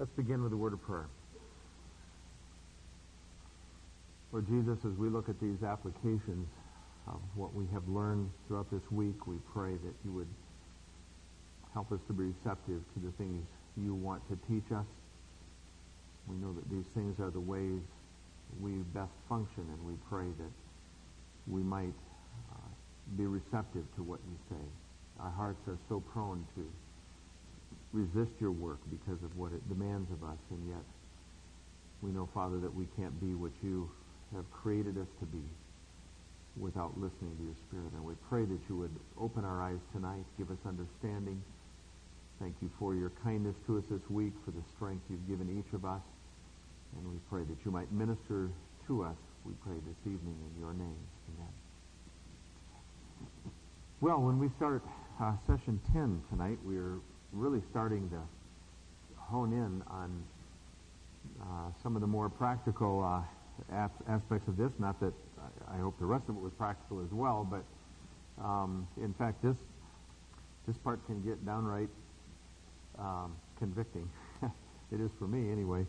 Let's begin with a word of prayer. Lord Jesus, as we look at these applications of what we have learned throughout this week, we pray that you would help us to be receptive to the things you want to teach us. We know that these things are the ways we best function, and we pray that we might be receptive to what you say. Our hearts are so prone to resist your work because of what it demands of us, and yet we know, Father, that we can't be what you have created us to be without listening to your Spirit. And we pray that you would open our eyes tonight, give us understanding. Thank you for your kindness to us this week, for the strength you've given each of us. And we pray that you might minister to us, we pray this evening in your name. Amen. Well, when we start session 10 tonight, we're really starting to hone in on some of the more practical aspects of this. Not that I hope the rest of it was practical as well, but in fact, this part can get downright convicting. It is for me, anyway.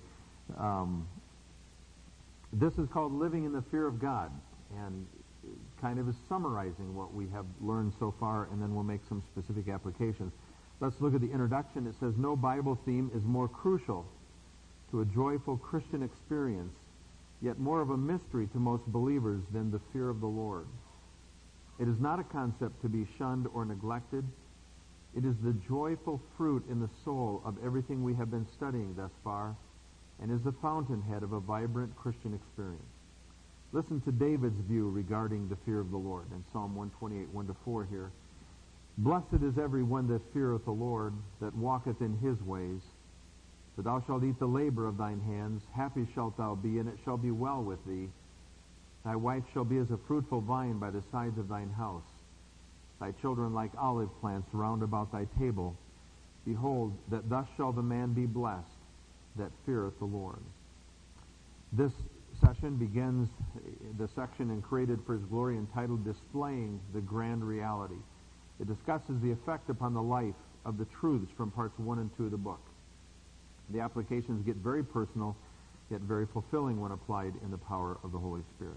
This is called Living in the Fear of God, and kind of is summarizing what we have learned so far, and then we'll make some specific applications. Let's look at the introduction. It says, no Bible theme is more crucial to a joyful Christian experience, yet more of a mystery to most believers than the fear of the Lord. It is not a concept to be shunned or neglected. It is the joyful fruit in the soul of everything we have been studying thus far, and is the fountainhead of a vibrant Christian experience. Listen to David's view regarding the fear of the Lord in Psalm 128, 1-4 here. Blessed is every one that feareth the Lord, that walketh in his ways. For thou shalt eat the labor of thine hands. Happy shalt thou be, and it shall be well with thee. Thy wife shall be as a fruitful vine by the sides of thine house. Thy children like olive plants round about thy table. Behold, that thus shall the man be blessed that feareth the Lord. This session begins the section in Created for His Glory entitled Displaying the Grand Reality. It discusses the effect upon the life of the truths from parts 1 and 2 of the book. The applications get very personal, yet very fulfilling when applied in the power of the Holy Spirit.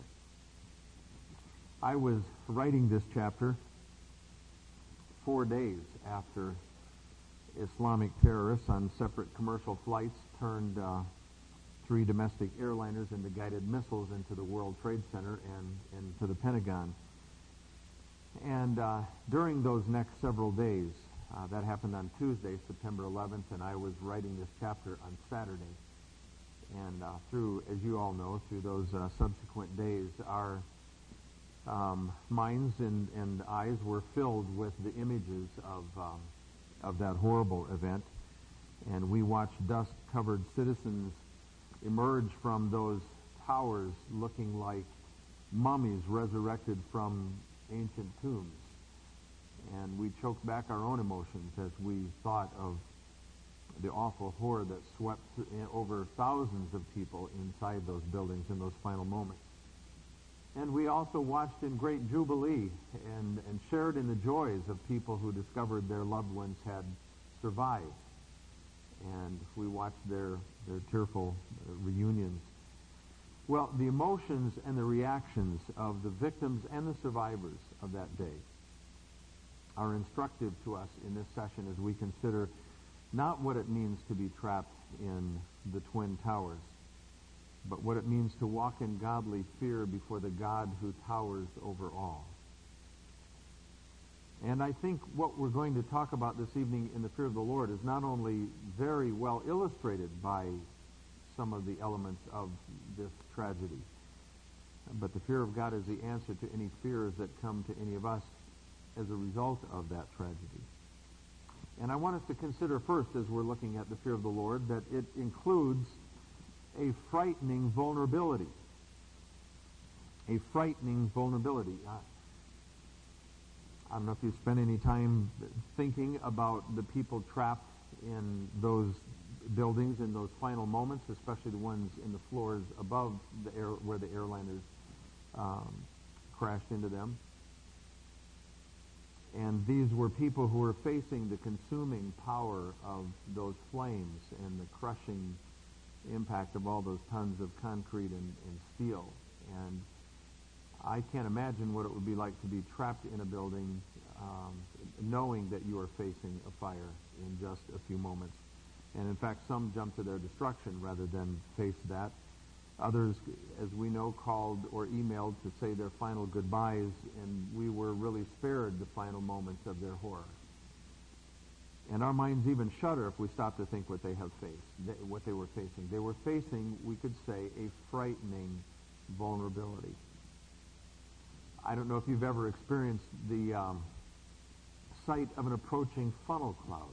I was writing this chapter 4 days after Islamic terrorists on separate commercial flights turned 3 domestic airliners into guided missiles into the World Trade Center and into the Pentagon. And during those next several days, that happened on Tuesday, September 11th, and I was writing this chapter on Saturday. And through, as you all know, through those subsequent days, our minds and eyes were filled with the images of that horrible event. And we watched dust-covered citizens emerge from those towers looking like mummies resurrected from ancient tombs. And we choked back our own emotions as we thought of the awful horror that swept over thousands of people inside those buildings in those final moments. And we also watched in great jubilee and shared in the joys of people who discovered their loved ones had survived. And we watched their tearful reunions. Well, the emotions and the reactions of the victims and the survivors of that day are instructive to us in this session as we consider not what it means to be trapped in the Twin Towers, but what it means to walk in godly fear before the God who towers over all. And I think what we're going to talk about this evening in the fear of the Lord is not only very well illustrated by some of the elements of this tragedy, but the fear of God is the answer to any fears that come to any of us as a result of that tragedy. And I want us to consider first, as we're looking at the fear of the Lord, that it includes a frightening vulnerability. A frightening vulnerability. I don't know if you spent any time thinking about the people trapped in those buildings in those final moments, especially the ones in the floors above where the airliners crashed into them. And these were people who were facing the consuming power of those flames and the crushing impact of all those tons of concrete and steel. And I can't imagine what it would be like to be trapped in a building knowing that you are facing a fire in just a few moments. And in fact, some jumped to their destruction rather than face that. Others, as we know, called or emailed to say their final goodbyes, and we were really spared the final moments of their horror. And our minds even shudder if we stop to think what they have faced, what they were facing. They were facing, we could say, a frightening vulnerability. I don't know if you've ever experienced the sight of an approaching funnel cloud,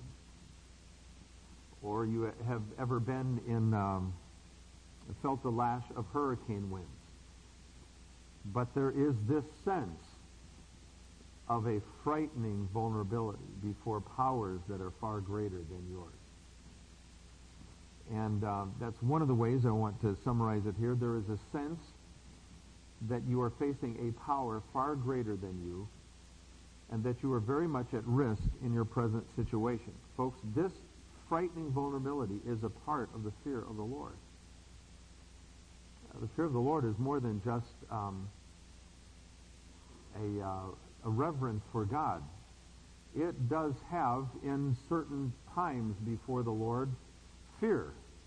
or you have ever been felt the lash of hurricane winds. But there is this sense of a frightening vulnerability before powers that are far greater than yours. And that's one of the ways I want to summarize it here. There is a sense that you are facing a power far greater than you, and that you are very much at risk in your present situation. Folks, this frightening vulnerability is a part of the fear of the Lord. The fear of the Lord is more than just a reverence for God. It does have, in certain times before the Lord, fear.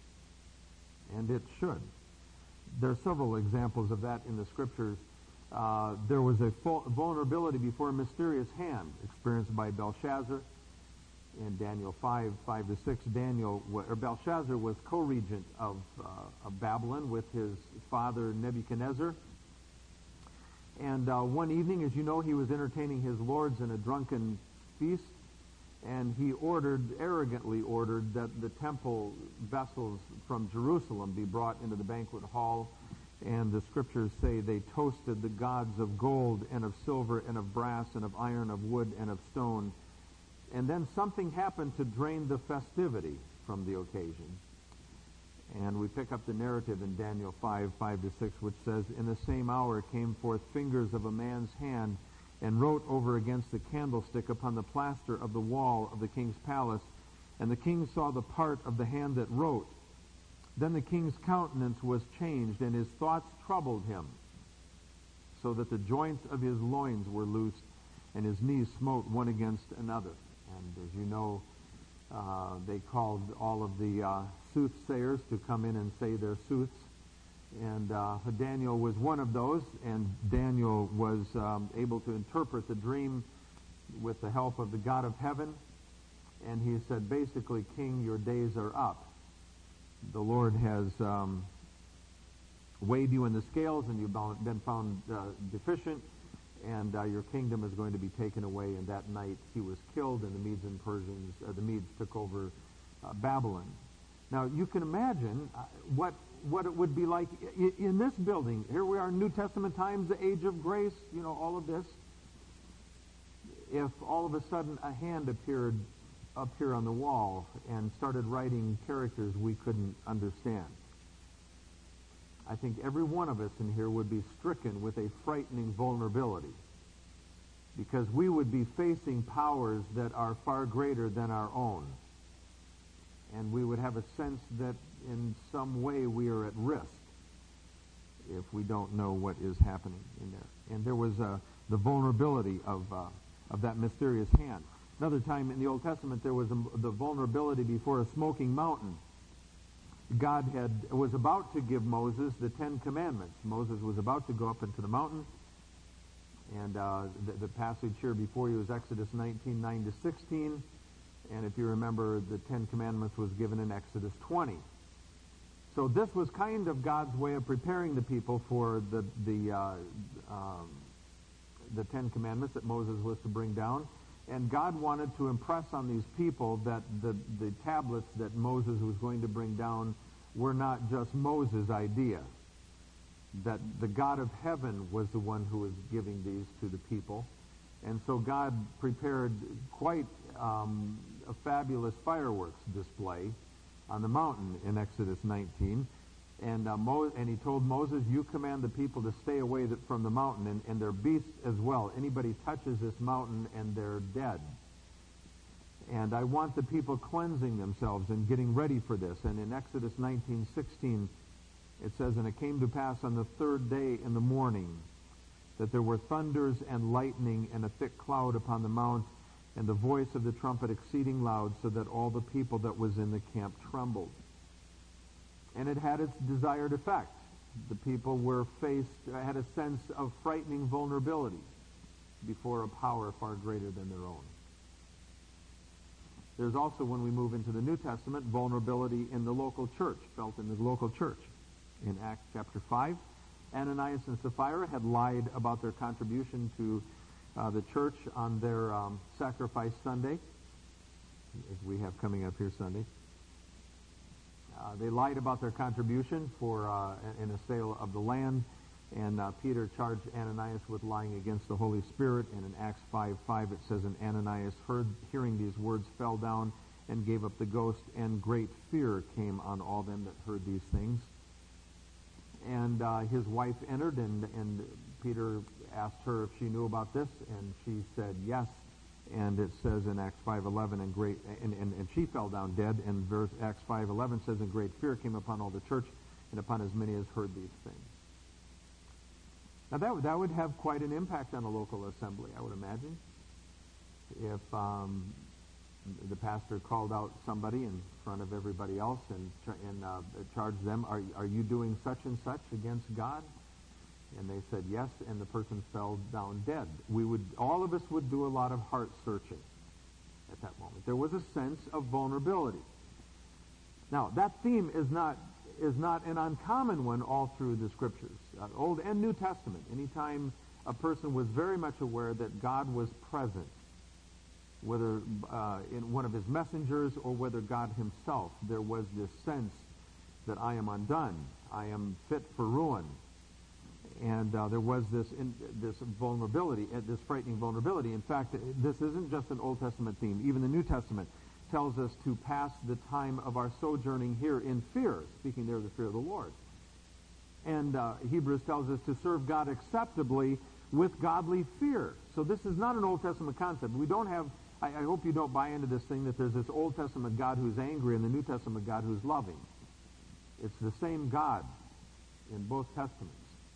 And it should. There are several examples of that in the Scriptures. There was a vulnerability before a mysterious hand experienced by Belshazzar in Daniel 5:5-6. Belshazzar was co-regent of Babylon with his father Nebuchadnezzar. And one evening, as you know, he was entertaining his lords in a drunken feast, and he arrogantly ordered that the temple vessels from Jerusalem be brought into the banquet hall. And the Scriptures say they toasted the gods of gold and of silver and of brass and of iron, of wood and of stone. And then something happened to drain the festivity from the occasion. And we pick up the narrative in Daniel 5:5-6, which says, "In the same hour came forth fingers of a man's hand, and wrote over against the candlestick upon the plaster of the wall of the king's palace. And the king saw the part of the hand that wrote. Then the king's countenance was changed, and his thoughts troubled him, so that the joints of his loins were loosed, and his knees smote one against another." And as you know, they called all of the soothsayers to come in and say their sooths. And Daniel was one of those, and Daniel was able to interpret the dream with the help of the God of heaven. And he said, basically, "King, your days are up. The Lord has weighed you in the scales, and you've been found deficient, and your kingdom is going to be taken away." And that night he was killed, and the Medes and Persians, the Medes took over Babylon. Now you can imagine what it would be like in this building. Here we are in New Testament times, the age of grace, all of this. If all of a sudden a hand appeared up here on the wall and started writing characters we couldn't understand, I think every one of us in here would be stricken with a frightening vulnerability, because we would be facing powers that are far greater than our own. And we would have a sense that in some way we are at risk if we don't know what is happening in there. And there was the vulnerability of that mysterious hand. Another time in the Old Testament, there was the vulnerability before a smoking mountain. God was about to give Moses the Ten Commandments. Moses was about to go up into the mountain. And the passage here before you is Exodus 19:9-16. And if you remember, the Ten Commandments was given in Exodus 20. So this was kind of God's way of preparing the people for the Ten Commandments that Moses was to bring down. And God wanted to impress on these people that the tablets that Moses was going to bring down were not just Moses' idea, that the God of heaven was the one who was giving these to the people. And so God prepared quite a fabulous fireworks display on the mountain in Exodus 19. And he told Moses, you command the people to stay away from the mountain, and their beasts as well. Anybody touches this mountain and they're dead. And I want the people cleansing themselves and getting ready for this. And in Exodus 19:16, it says, and it came to pass on the third day in the morning that there were thunders and lightning and a thick cloud upon the mount, and the voice of the trumpet exceeding loud, so that all the people that was in the camp trembled. And it had its desired effect. The people had a sense of frightening vulnerability before a power far greater than their own. There's also, when we move into the New Testament, vulnerability in the local church, felt in the local church. In Acts chapter 5, Ananias and Sapphira had lied about their contribution to the church on their sacrifice Sunday, as we have coming up here Sunday. They lied about their contribution in a sale of the land, and Peter charged Ananias with lying against the Holy Spirit. And in Acts 5:5 it says, and Ananias, hearing these words, fell down and gave up the ghost, and great fear came on all them that heard these things. And his wife entered, and Peter asked her if she knew about this, and she said yes. And it says in Acts 5:11, and she fell down dead. And Acts 5:11 says, and great fear came upon all the church and upon as many as heard these things. Now that would have quite an impact on a local assembly, I would imagine, if the pastor called out somebody in front of everybody else and charged them, are you doing such and such against God? And they said yes, and the person fell down dead. All of us would do a lot of heart searching at that moment. There was a sense of vulnerability. Now, that theme is not an uncommon one all through the Scriptures, Old and New Testament. Anytime a person was very much aware that God was present, whether in one of his messengers or whether God himself, there was this sense that I am undone, I am fit for ruin. And there was this vulnerability, this frightening vulnerability. In fact, this isn't just an Old Testament theme. Even the New Testament tells us to pass the time of our sojourning here in fear, speaking there of the fear of the Lord. And Hebrews tells us to serve God acceptably with godly fear. So this is not an Old Testament concept. We don't have, I hope you don't buy into this thing that there's this Old Testament God who's angry and the New Testament God who's loving. It's the same God in both Testaments.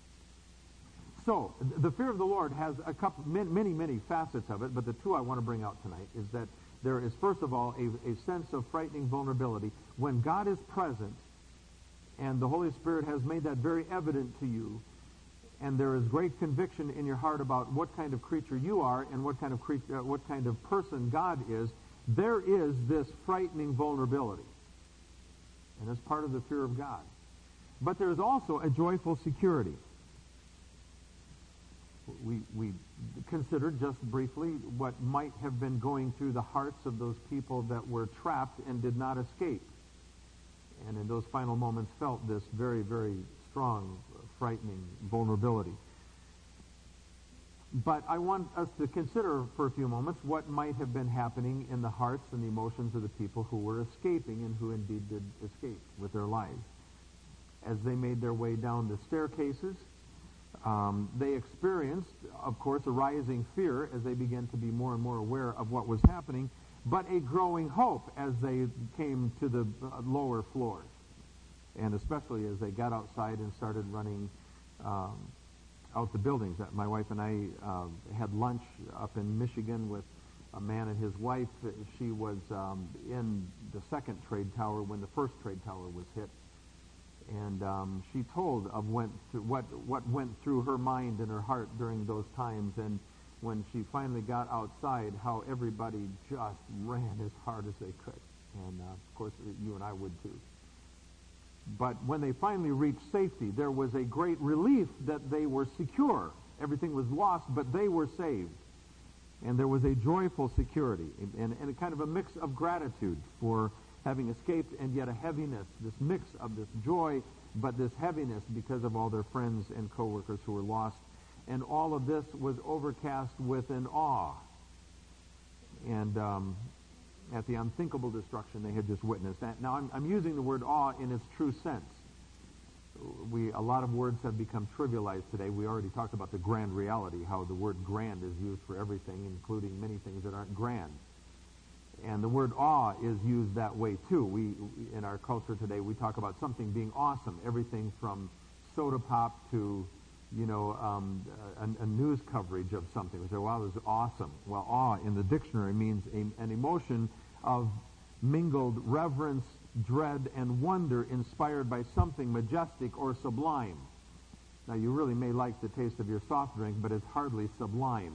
So, the fear of the Lord has many facets of it, but the two I want to bring out tonight is that there is, first of all, a sense of frightening vulnerability. When God is present, and the Holy Spirit has made that very evident to you, and there is great conviction in your heart about what kind of creature you are and what kind of person God is, there is this frightening vulnerability. And that's part of the fear of God. But there is also a joyful security. We considered just briefly what might have been going through the hearts of those people that were trapped and did not escape. And in those final moments felt this very, very strong, frightening vulnerability. But I want us to consider for a few moments what might have been happening in the hearts and the emotions of the people who were escaping and who indeed did escape with their lives. As they made their way down the staircases, they experienced, of course, a rising fear as they began to be more and more aware of what was happening, but a growing hope as they came to the lower floors, and especially as they got outside and started running out the buildings. My wife and I had lunch up in Michigan with a man and his wife. She was in the second trade tower when the first trade tower was hit. And she told of what went through her mind and her heart during those times, and when she finally got outside, how everybody just ran as hard as they could. And of course, you and I would too. But when they finally reached safety, there was a great relief that they were secure. Everything was lost, but they were saved. And there was a joyful security, and a kind of a mix of gratitude for having escaped, and yet a heaviness, this mix of this joy, but this heaviness because of all their friends and co-workers who were lost. And all of this was overcast with an awe and at the unthinkable destruction they had just witnessed. Now, I'm using the word awe in its true sense. a lot of words have become trivialized today. We already talked about the grand reality, how the word grand is used for everything, including many things that aren't grand. And the word awe is used that way too. We in our culture today, we talk about something being awesome, everything from soda pop to, a news coverage of something. We say, wow, this is awesome. Well, awe in the dictionary means an emotion of mingled reverence, dread, and wonder inspired by something majestic or sublime. Now, you really may like the taste of your soft drink, but it's hardly sublime.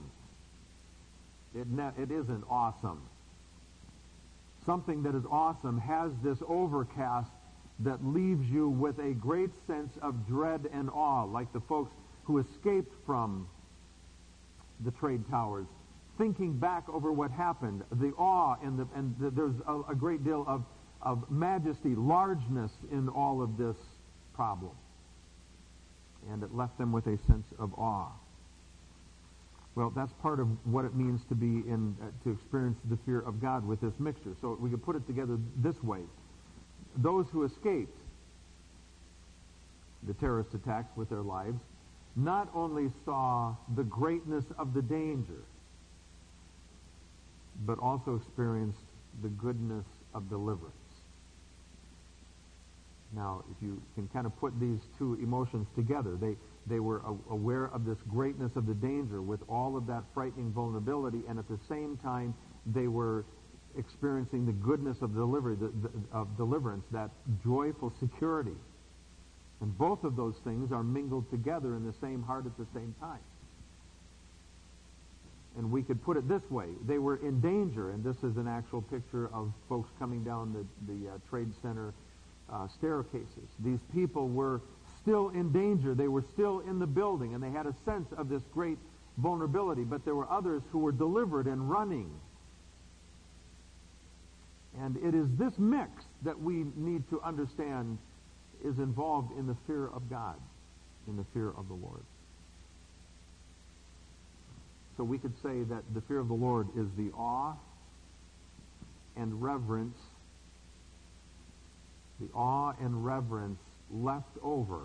It isn't awesome. Something that is awesome has this overcast that leaves you with a great sense of dread and awe, like the folks who escaped from the trade towers, thinking back over what happened, the awe there's a great deal of majesty, largeness in all of this problem. And it left them with a sense of awe. Well, that's part of what it means to be to experience the fear of God with this mixture. So we could put it together this way. Those who escaped the terrorist attacks with their lives not only saw the greatness of the danger, but also experienced the goodness of deliverance. Now, if you can kind of put these two emotions together, they were aware of this greatness of the danger with all of that frightening vulnerability, and at the same time, they were experiencing the goodness of deliverance, that joyful security. And both of those things are mingled together in the same heart at the same time. And we could put it this way. They were in danger, and this is an actual picture of folks coming down the Trade Center staircases. These people were still in danger. They were still in the building, and they had a sense of this great vulnerability. But there were others who were delivered and running. And it is this mix that we need to understand is involved in the fear of God, in the fear of the Lord. So we could say that the fear of the Lord is the awe and reverence, left over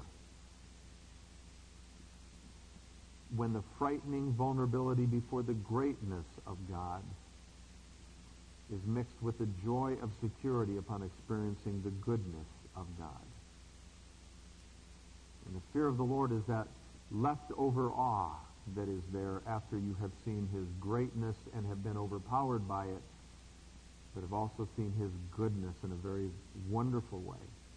when the frightening vulnerability before the greatness of God is mixed with the joy of security upon experiencing the goodness of God. And the fear of the Lord is that leftover awe that is there after you have seen his greatness and have been overpowered by it, but have also seen his goodness in a very wonderful way.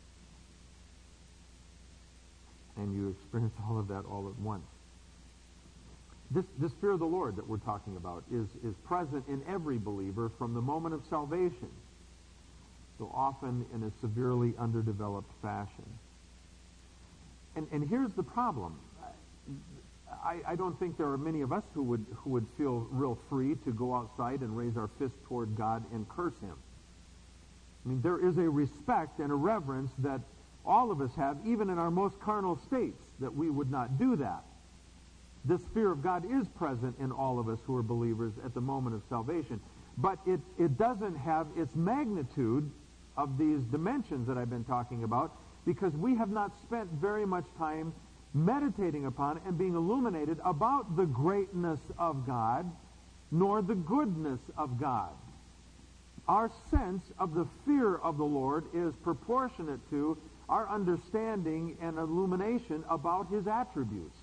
And you experience all of that all at once. This fear of the Lord that we're talking about is present in every believer from the moment of salvation, so often in a severely underdeveloped fashion. And here's the problem. I don't think there are many of us who would feel real free to go outside and raise our fist toward God and curse him. I mean, there is a respect and a reverence that all of us have, even in our most carnal states, that we would not do that. This fear of God is present in all of us who are believers at the moment of salvation. But it doesn't have its magnitude of these dimensions that I've been talking about, because we have not spent very much time meditating upon and being illuminated about the greatness of God, nor the goodness of God. Our sense of the fear of the Lord is proportionate to our understanding and illumination about his attributes.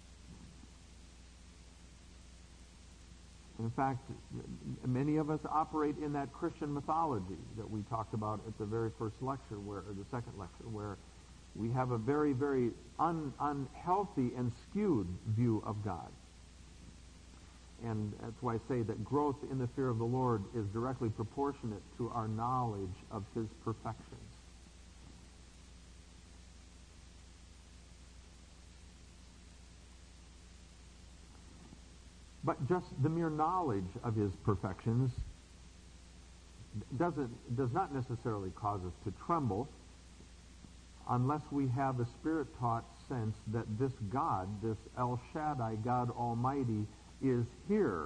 In fact, many of us operate in that Christian mythology that we talked about at the very first lecture, or the second lecture, where we have a very, very unhealthy and skewed view of God. And that's why I say that growth in the fear of the Lord is directly proportionate to our knowledge of his perfections. But just the mere knowledge of his perfections does not necessarily cause us to tremble unless we have a Spirit-taught sense that this God, this El Shaddai, God Almighty, is here.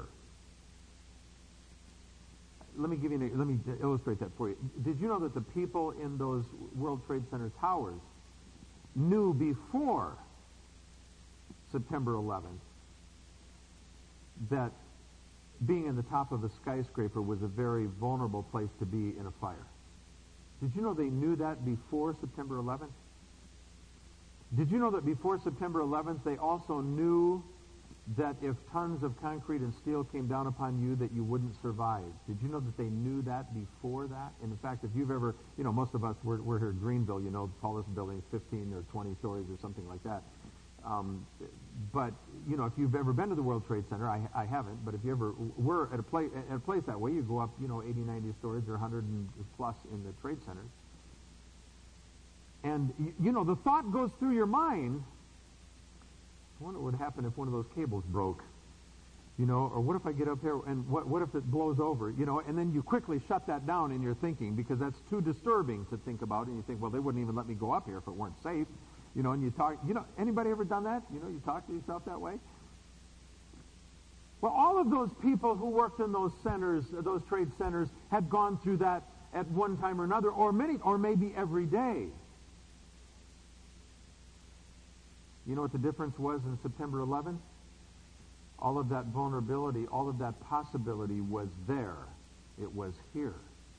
Let me illustrate that for you. Did you know that the people in those World Trade Center towers knew before September 11th that being in the top of a skyscraper was a very vulnerable place to be in a fire. Did you know they knew that before September 11th? Did you know that before September 11th they also knew that if tons of concrete and steel came down upon you that you wouldn't survive? Did you know that they knew that before that? And in fact, if you've ever, most of us, we're here in Greenville, the tallest building is 15 or 20 stories or something like that. But if you've ever been to the World Trade Center, I haven't, but if you ever were at a place that way, you go up, 80, 90 stories or 100 and plus in the trade centers. And, the thought goes through your mind, I wonder what would happen if one of those cables broke, or what if I get up here and what if it blows over, and then you quickly shut that down in your thinking because that's too disturbing to think about, and you think, well, they wouldn't even let me go up here if it weren't safe. And you talk, anybody ever done that? You talk to yourself that way? Well, all of those people who worked in those centers, those trade centers, had gone through that at one time or another, or maybe every day. You know what the difference was in September 11th? All of that vulnerability, all of that possibility was there. It was here.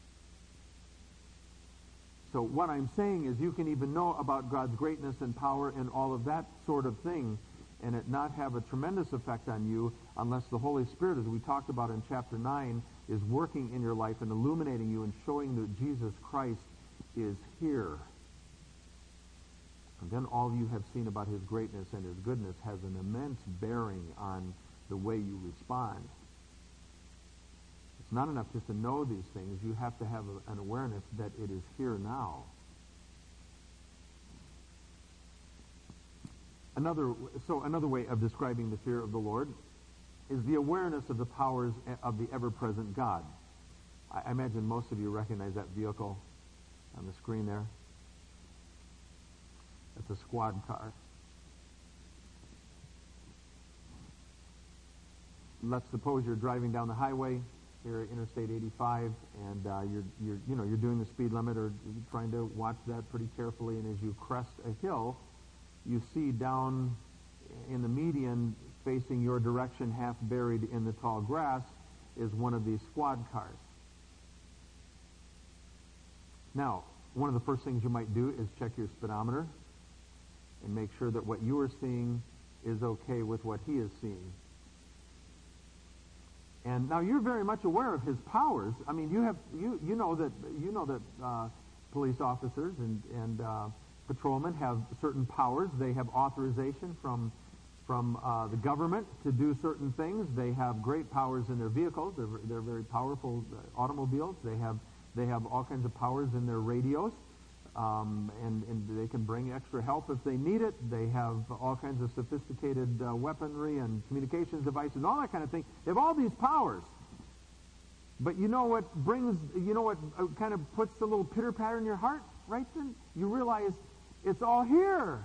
So what I'm saying is you can even know about God's greatness and power and all of that sort of thing and it not have a tremendous effect on you unless the Holy Spirit, as we talked about in chapter 9, is working in your life and illuminating you and showing that Jesus Christ is here. And then all you have seen about his greatness and his goodness has an immense bearing on the way you respond. It's not enough just to know these things. You have to have an awareness that it is here now. Another way of describing the fear of the Lord is the awareness of the powers of the ever-present God. I imagine most of you recognize that vehicle on the screen there. It's a squad car. Let's suppose you're driving down the highway here at Interstate 85, and you're doing the speed limit, or you're trying to watch that pretty carefully. And as you crest a hill, you see down in the median, facing your direction, half buried in the tall grass, is one of these squad cars. Now, one of the first things you might do is check your speedometer and make sure that what you are seeing is okay with what he is seeing. And now you're very much aware of his powers. I mean, you know that police officers and patrolmen have certain powers. They have authorization from the government to do certain things. They have great powers in their vehicles. They're very powerful automobiles. They have all kinds of powers in their radios. And they can bring extra help if they need it. They have all kinds of sophisticated weaponry and communications devices, all that kind of thing. They have all these powers. But you know what kind of puts a little pitter-patter in your heart right then? You realize it's all here.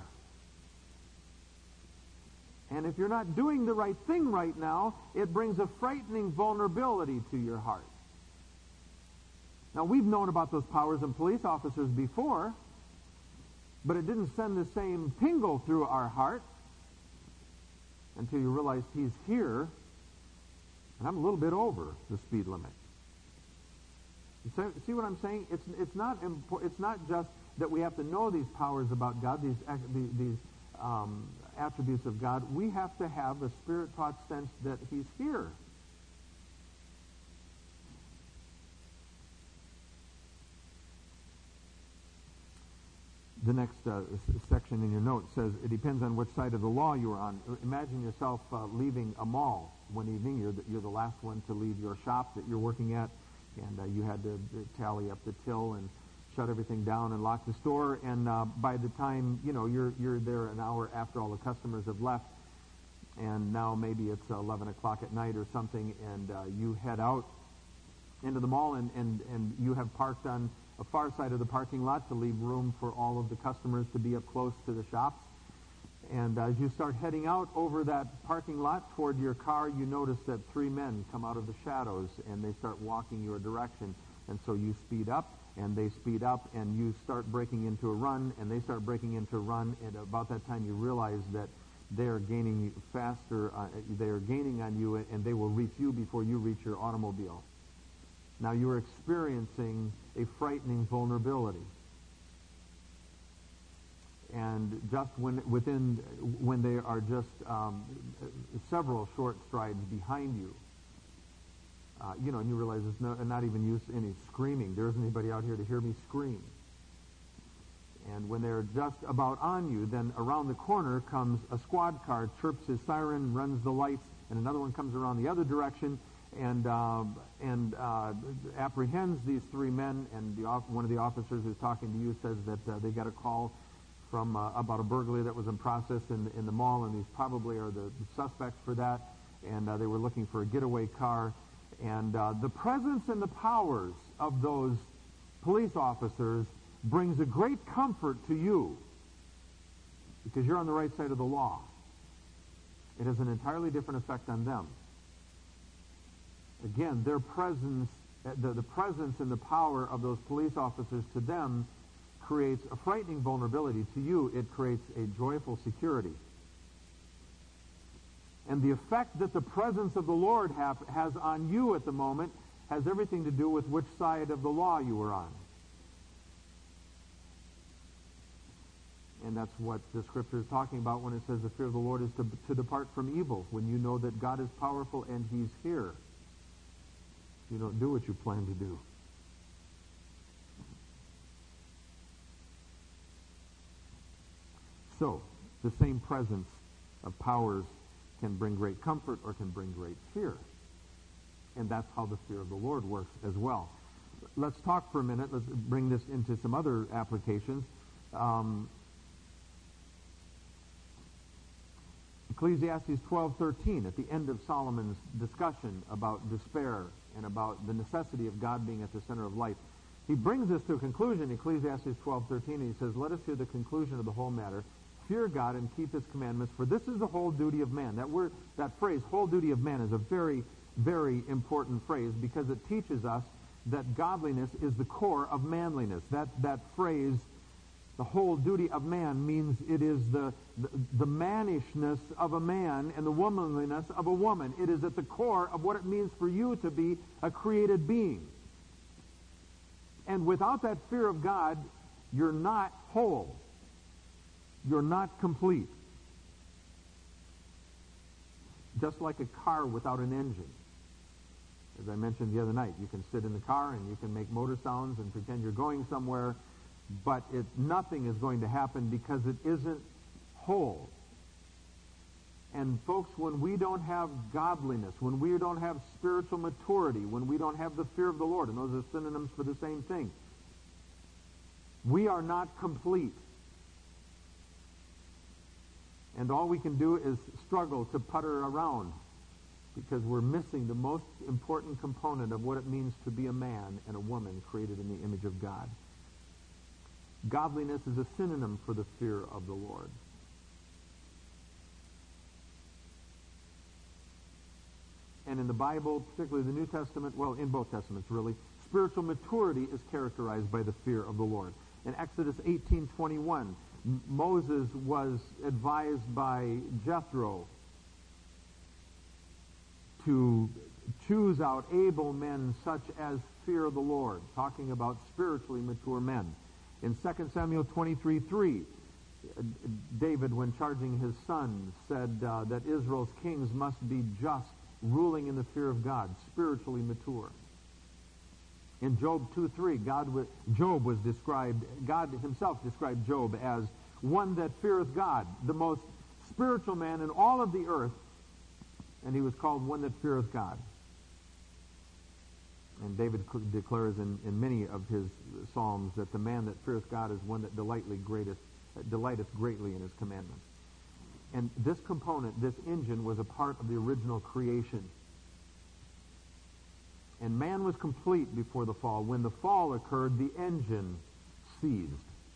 And if you're not doing the right thing right now, it brings a frightening vulnerability to your heart. Now, we've known about those powers in police officers before, but it didn't send the same tingle through our heart until you realize he's here, and I'm a little bit over the speed limit. You see what I'm saying? It's not just that we have to know these powers about God, these attributes of God. We have to have a spirit-taught sense that he's here. The next section in your note says, it depends on which side of the law you are on. Imagine yourself leaving a mall one evening. You're the last one to leave your shop that you're working at, and you had to tally up the till and shut everything down and lock the store. And by the time, you're there an hour after all the customers have left, and now maybe it's 11 o'clock at night or something, and you head out into the mall, and you have parked on a far side of the parking lot to leave room for all of the customers to be up close to the shops. And as you start heading out over that parking lot toward your car, you notice that three men come out of the shadows, and they start walking your direction. And so you speed up, and they speed up, and you start breaking into a run, and they start breaking into a run, and about that time you realize that they are gaining faster, they are gaining on you, and they will reach you before you reach your automobile. Now you are experiencing a frightening vulnerability. And just when they are just several short strides behind you, and you realize it's not even use any screaming. There isn't anybody out here to hear me scream. And when they're just about on you, then around the corner comes a squad car, chirps his siren, runs the lights, and another one comes around the other direction and apprehends these three men. And one of the officers who's talking to you says that they got a call from about a burglary that was in process in the mall, and these probably are the suspects for that. And they were looking for a getaway car. And the presence and the powers of those police officers brings a great comfort to you because you're on the right side of the law. It has an entirely different effect on them. Again, their presence, the presence and the power of those police officers to them creates a frightening vulnerability. To you, it creates a joyful security. And the effect that the presence of the Lord has on you at the moment has everything to do with which side of the law you are on. And that's what the Scripture is talking about when it says the fear of the Lord is to depart from evil. When you know that God is powerful and He's here, you don't do what you plan to do. So, the same presence of powers can bring great comfort or can bring great fear. And that's how the fear of the Lord works as well. Let's talk for a minute. Let's bring this into some other applications. Ecclesiastes 12:13, at the end of Solomon's discussion about despair and about the necessity of God being at the center of life, he brings this to a conclusion, Ecclesiastes 12:13, and he says, "Let us hear the conclusion of the whole matter. Fear God and keep His commandments, for this is the whole duty of man." That phrase, whole duty of man, is a very, very important phrase because it teaches us that godliness is the core of manliness. That phrase, the whole duty of man, means it is the mannishness of a man and the womanliness of a woman. It is at the core of what it means for you to be a created being. And without that fear of God, you're not whole. You're not complete. Just like a car without an engine. As I mentioned the other night, you can sit in the car and you can make motor sounds and pretend you're going somewhere, but nothing is going to happen because it isn't whole. And folks, when we don't have godliness, when we don't have spiritual maturity, when we don't have the fear of the Lord, and those are synonyms for the same thing, we are not complete. And all we can do is struggle to putter around because we're missing the most important component of what it means to be a man and a woman created in the image of God. Godliness is a synonym for the fear of the Lord. And in the Bible, particularly the New Testament, well, in both Testaments really, spiritual maturity is characterized by the fear of the Lord. In Exodus 18:21, Moses was advised by Jethro to choose out able men such as fear the Lord, talking about spiritually mature men. In 2 Samuel 23:3, David, when charging his son, said that Israel's kings must be just, ruling in the fear of God, spiritually mature. In Job 2:3, God himself described Job as one that feareth God, the most spiritual man in all of the earth, and he was called one that feareth God. And David declares in many of his psalms that the man that feareth God is one that delighteth greatly in his commandments. And this component, this engine, was a part of the original creation. And man was complete before the fall. When the fall occurred, the engine seized.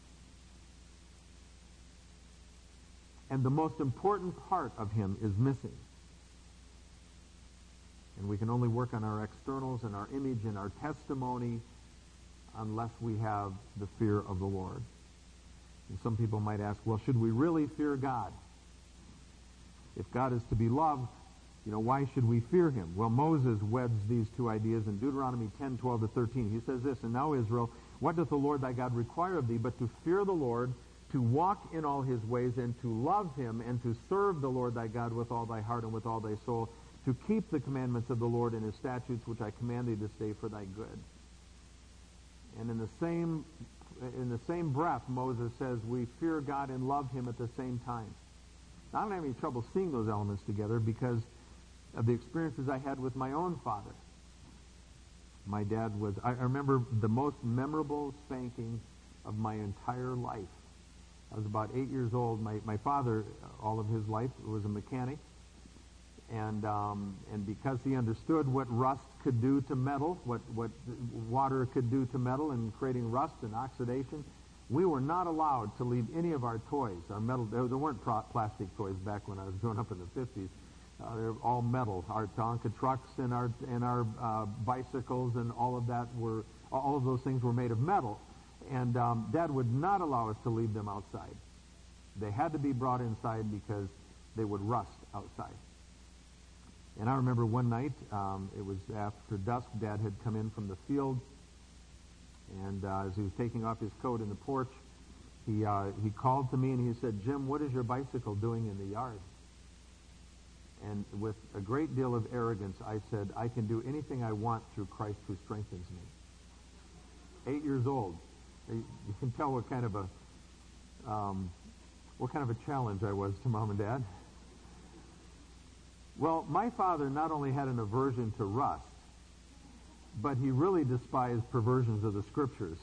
And the most important part of him is missing. And we can only work on our externals and our image and our testimony unless we have the fear of the Lord. And some people might ask, well, should we really fear God? If God is to be loved, why should we fear him? Well, Moses weds these two ideas in Deuteronomy 10:12-13. He says this, "And now, Israel, what doth the Lord thy God require of thee but to fear the Lord, to walk in all his ways, and to love him, and to serve the Lord thy God with all thy heart and with all thy soul, to keep the commandments of the Lord and his statutes, which I command thee this day for thy good." And in the same breath, Moses says we fear God and love him at the same time. Now, I don't have any trouble seeing those elements together because of the experiences I had with my own father. My dad I remember the most memorable spanking of my entire life. I was about 8 years old. My father, all of his life, was a mechanic. And because he understood what rust could do to metal, what water could do to metal in creating rust and oxidation, we were not allowed to leave any of our toys. Our metal, there weren't plastic toys back when I was growing up in the 50s. They're all metal. Our Tonka trucks and our bicycles and all of those things were made of metal. And Dad would not allow us to leave them outside. They had to be brought inside because they would rust outside. And I remember one night, it was after dusk, Dad had come in from the field, and as he was taking off his coat in the porch, he called to me and he said, "Jim, what is your bicycle doing in the yard?" And with a great deal of arrogance, I said, "I can do anything I want through Christ who strengthens me." 8 years old. You can tell what kind of a challenge I was to Mom and Dad. Well, my father not only had an aversion to rust, but he really despised perversions of the Scriptures.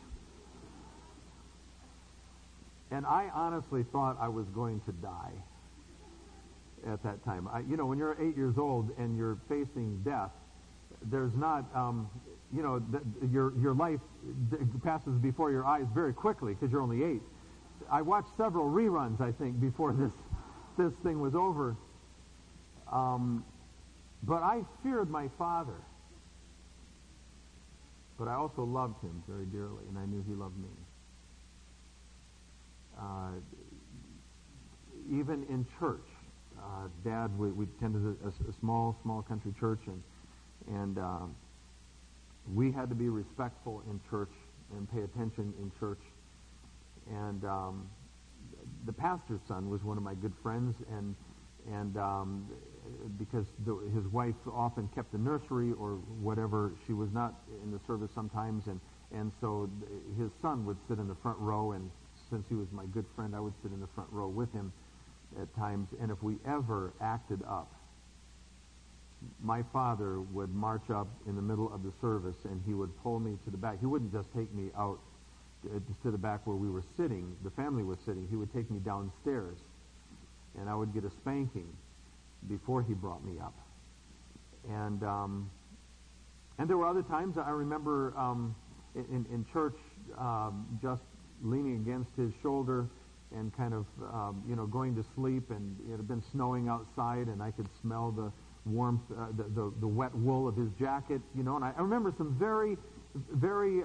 And I honestly thought I was going to die at that time. When you're 8 years old and you're facing death, there's not, your life passes before your eyes very quickly because you're only 8. I watched several reruns, I think, before this thing was over. But I feared my father. But I also loved him very dearly, and I knew he loved me. Even in church, Dad, we attended a small country church, and we had to be respectful in church and pay attention in church. And the pastor's son was one of my good friends, and because his wife often kept the nursery or whatever, she was not in the service sometimes, and so his son would sit in the front row, and since he was my good friend, I would sit in the front row with him at times. And if we ever acted up, my father would march up in the middle of the service, and he would pull me to the back. He wouldn't just take me out to the back where we were sitting, the family was sitting. He would take me downstairs, and I would get a spanking before he brought me up. And there were other times I remember in church just leaning against his shoulder and kind of going to sleep, and it had been snowing outside, and I could smell the warmth, the wet wool of his jacket, and I remember some very, very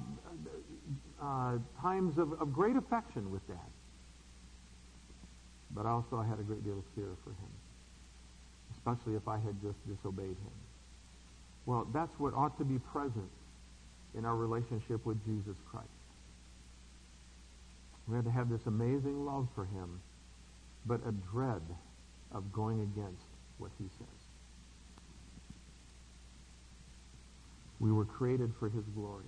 times of great affection with Dad. But also I had a great deal of fear for him, especially if I had just disobeyed him. Well, that's what ought to be present in our relationship with Jesus Christ. We had to have this amazing love for him, but a dread of going against what he says. We were created for his glory.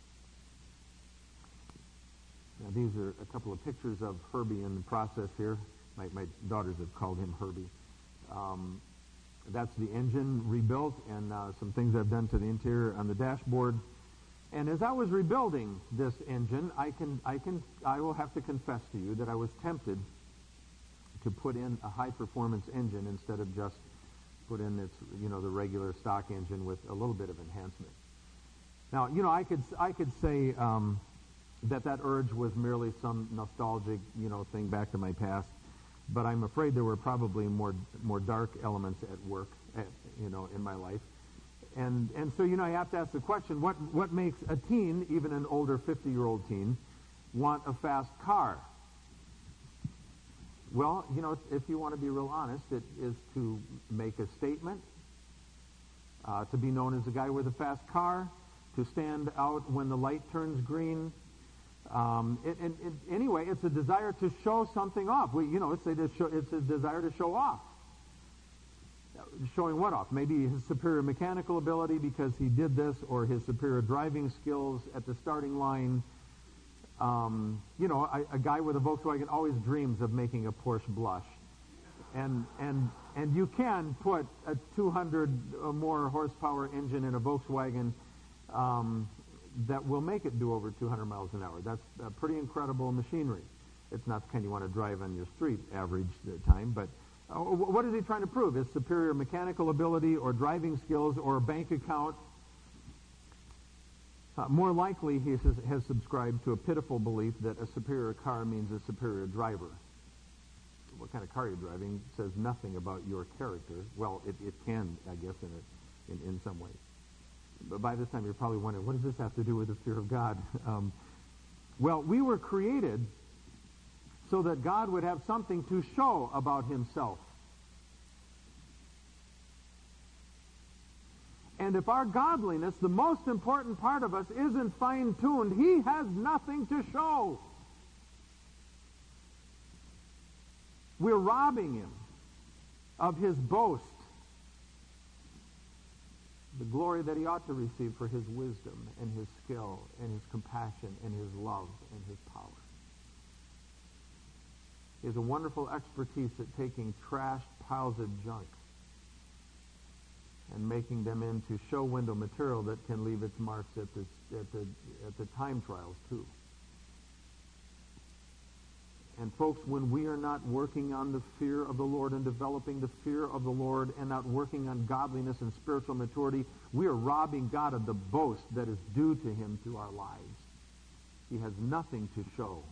Now, these are a couple of pictures of Herbie in the process here. My daughters have called him Herbie. That's the engine rebuilt, and some things I've done to the interior on the dashboard. And as I was rebuilding this engine, I will have to confess to you that I was tempted to put in a high-performance engine instead of just put in the regular stock engine with a little bit of enhancement. Now, I could say that urge was merely some nostalgic, thing back to my past, but I'm afraid there were probably more dark elements at work, in my life. And so, you have to ask the question, what makes a teen, even an older 50-year-old teen, want a fast car? Well, if you want to be real honest, it is to make a statement, to be known as the guy with a fast car, to stand out when the light turns green. Anyway, it's a desire to show something off. It's a desire to show off. Showing what off? Maybe his superior mechanical ability because he did this, or his superior driving skills at the starting line. A guy with a Volkswagen always dreams of making a Porsche blush. And you can put a 200 or more horsepower engine in a Volkswagen that will make it do over 200 miles an hour. That's pretty incredible machinery. It's not the kind you want to drive on your street average time, but what is he trying to prove? His superior mechanical ability or driving skills or a bank account? More likely, he has subscribed to a pitiful belief that a superior car means a superior driver. What kind of car you're driving says nothing about your character. Well, it can, I guess, in some ways. But by this time, you're probably wondering, what does this have to do with the fear of God? Well, we were created so that God would have something to show about himself. And if our godliness, the most important part of us, isn't fine-tuned, he has nothing to show. We're robbing him of his boast, the glory that he ought to receive for his wisdom and his skill and his compassion and his love and his power. He has a wonderful expertise at taking trashed piles of junk and making them into show window material that can leave its marks at the time trials too. And folks, when we are not working on the fear of the Lord and developing the fear of the Lord and not working on godliness and spiritual maturity, we are robbing God of the boast that is due to him through our lives. He has nothing to show.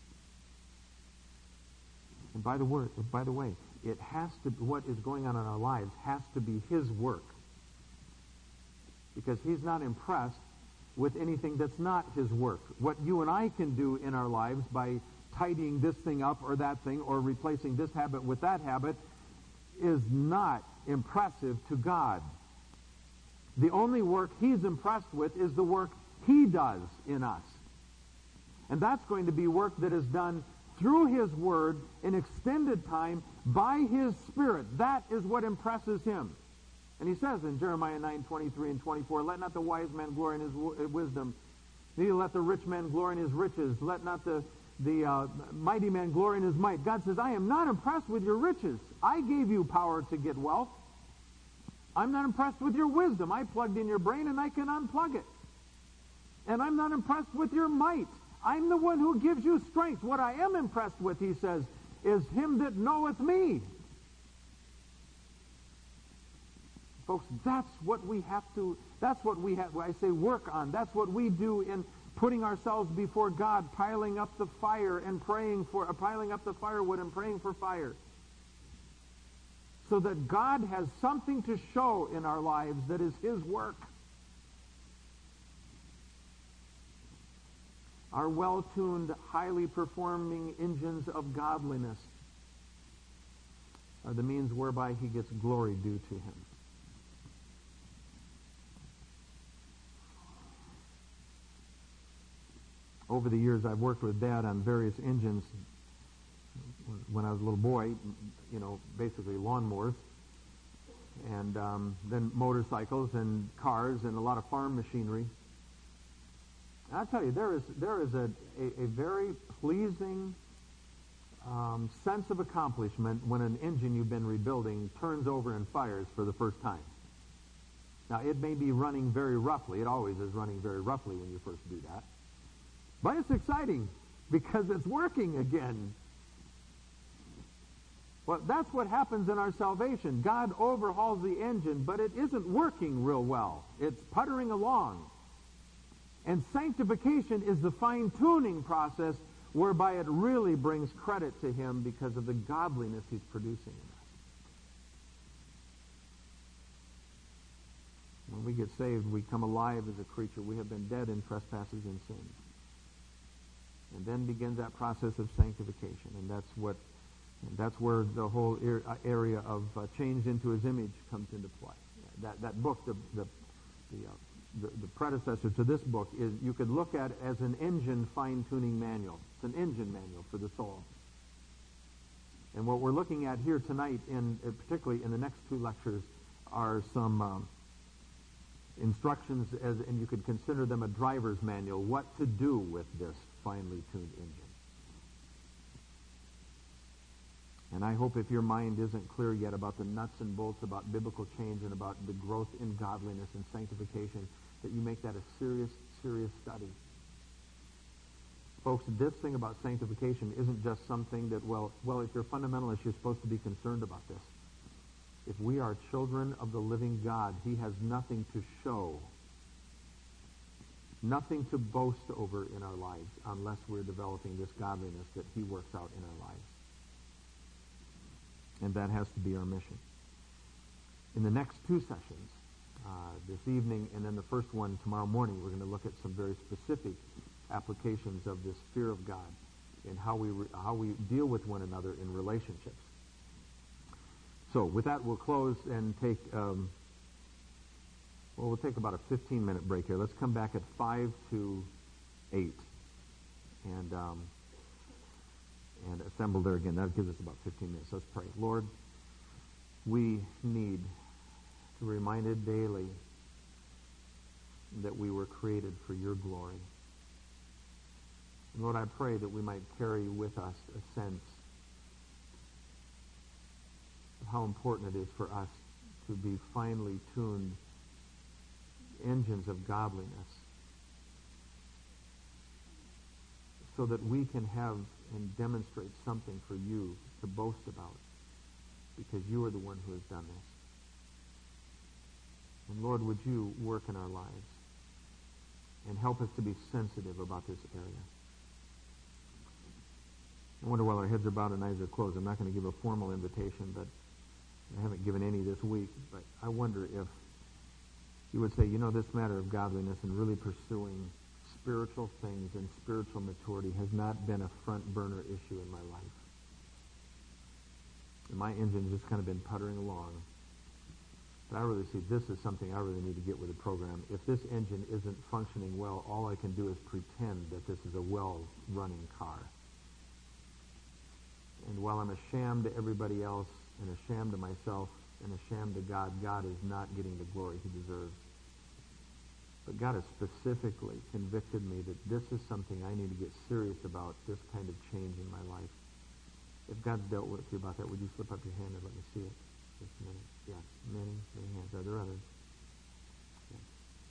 And by the way, what is going on in our lives has to be his work. Because he's not impressed with anything that's not his work. What you and I can do in our lives by tidying this thing up or that thing or replacing this habit with that habit is not impressive to God. The only work he's impressed with is the work he does in us. And that's going to be work that is done through his word in extended time by his Spirit. That is what impresses him. And he says in Jeremiah 9:23 and 24, let not the wise man glory in his wisdom, neither let the rich man glory in his riches, let not the mighty man glory in his might. God says, I am not impressed with your riches. I gave you power to get wealth. I'm not impressed with your wisdom. I plugged in your brain and I can unplug it. And I'm not impressed with your might. I'm the one who gives you strength. What I am impressed with, he says, is him that knoweth me. Folks, that's what we have, I say work on. That's what we do in putting ourselves before God, piling up the fire and piling up the firewood and praying for fire. So that God has something to show in our lives that is his work. Our well-tuned, highly performing engines of godliness are the means whereby he gets glory due to him. Over the years, I've worked with Dad on various engines. When I was a little boy, basically lawnmowers, and then motorcycles and cars and a lot of farm machinery. And I'll tell you, there is a very pleasing sense of accomplishment when an engine you've been rebuilding turns over and fires for the first time. Now, it may be running very roughly. It always is running very roughly when you first do that. But it's exciting because it's working again. Well, that's what happens in our salvation. God overhauls the engine, but it isn't working real well. It's puttering along. And sanctification is the fine-tuning process whereby it really brings credit to him because of the godliness he's producing in us. When we get saved, we come alive as a creature. We have been dead in trespasses and sins. And then begins that process of sanctification, and that's where the whole area of changed into His image comes into play. That book, the predecessor to this book, is you could look at as an engine fine-tuning manual. It's an engine manual for the soul. And what we're looking at here tonight, particularly in the next two lectures, are some instructions, and you could consider them a driver's manual, what to do with this finely tuned engine. And I hope if your mind isn't clear yet about the nuts and bolts about biblical change and about the growth in godliness and sanctification, that you make that a serious, serious study. Folks, this thing about sanctification isn't just something that, well, if you're a fundamentalist, you're supposed to be concerned about this. If we are children of the living God, He has nothing to show, nothing to boast over in our lives unless we're developing this godliness that He works out in our lives. And that has to be our mission. In the next two sessions, this evening and then the first one tomorrow morning, we're going to look at some very specific applications of this fear of God and how we deal with one another in relationships. So with that, we'll close and take, we'll take about a 15-minute break here. Let's come back at 5 to 8 and assemble there again. That gives us about 15 minutes. Let's pray. Lord, we need to be reminded daily that we were created for Your glory. And Lord, I pray that we might carry with us a sense of how important it is for us to be finely tuned engines of godliness so that we can have and demonstrate something for You to boast about, because You are the one who has done this. And Lord, would You work in our lives and help us to be sensitive about this area. I wonder, while our heads are bowed and eyes are closed, I'm not going to give a formal invitation, but I haven't given any this week, but I wonder if you would say, this matter of godliness and really pursuing spiritual things and spiritual maturity has not been a front burner issue in my life. And my engine's just kind of been puttering along. But I really see this is something I really need to get with the program. If this engine isn't functioning well, all I can do is pretend that this is a well-running car. And while I'm a sham to everybody else, and a sham to myself, and a sham to God, God is not getting the glory He deserves. But God has specifically convicted me that this is something I need to get serious about, this kind of change in my life. If God's dealt with you about that, would you slip up your hand and let me see it? Just a minute. Yeah, many, many hands. Are there others? Yeah.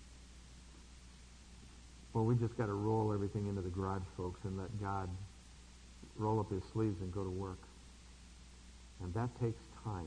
Well, we just got to roll everything into the garage, folks, and let God roll up His sleeves and go to work. And that takes time.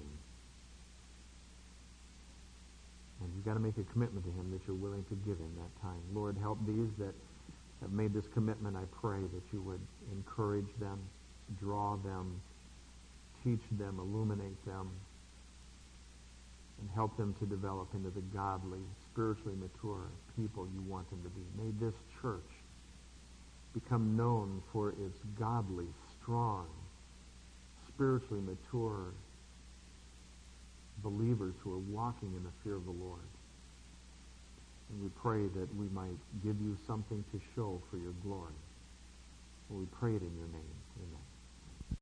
And you've got to make a commitment to Him that you're willing to give Him that time. Lord, help these that have made this commitment. I pray that You would encourage them, draw them, teach them, illuminate them, and help them to develop into the godly, spiritually mature people You want them to be. May this church become known for its godly, strong, spiritually mature believers who are walking in the fear of the Lord. And we pray that we might give You something to show for Your glory. And we pray it in Your name. Amen.